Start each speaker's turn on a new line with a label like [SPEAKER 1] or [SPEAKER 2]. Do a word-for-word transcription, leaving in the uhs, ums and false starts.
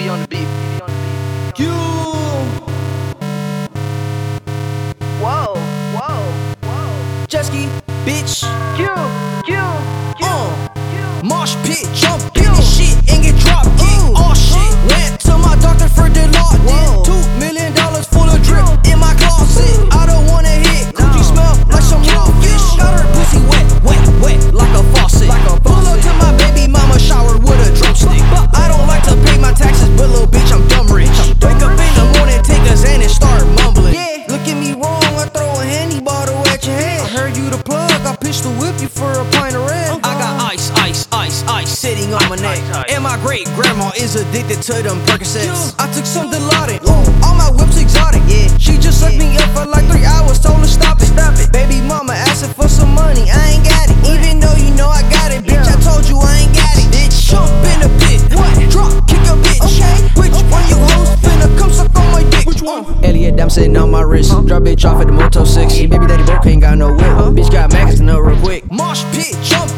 [SPEAKER 1] P on the beat.
[SPEAKER 2] You.
[SPEAKER 1] Whoa, whoa, whoa.
[SPEAKER 2] Jesky, bitch.
[SPEAKER 1] Q, Q, Q,
[SPEAKER 2] Uh.
[SPEAKER 1] Q.
[SPEAKER 2] Mosh pit, jump in this shit and get drop kicked. Oh shit, went to my doctor for the law. Then two million dollars full of drip in my closet. I don't wanna hit. Coochie smell like some raw fish. Got her pussy wet, wet, wet like a faucet. Pull up to my baby mama shower with a drumstick. But I don't like to pay my taxes, but little bitch, I'm dumb rich. Wake up in the morning, take a Xan and start mumbling. Yeah, look at me wrong, I throw a handy bottle at your head. I heard you the plug, I pistol whip you for a pint of red. I got ice, ice, ice, ice sitting on my neck. And my great grandma is addicted to them Percocets. I took some Dilaudid, all my whips exotic. Yeah, she just sucked me up for like three hours, told her stop it, stop it. Baby mama asking for some money, I ain't got it. Even though you know I got it, bitch, I told you I ain't got it. Bitch, jump in the pit, what? Drop, kick a bitch. Okay. Which one you hoes finna come suck on my dick? Which one? Elliot, I'm sitting on my wrist. Huh? Drop bitch off at the Moto six. Baby daddy broke, ain't got no whip. Huh? Bitch got maggots to know real quick. Mosh pit, jump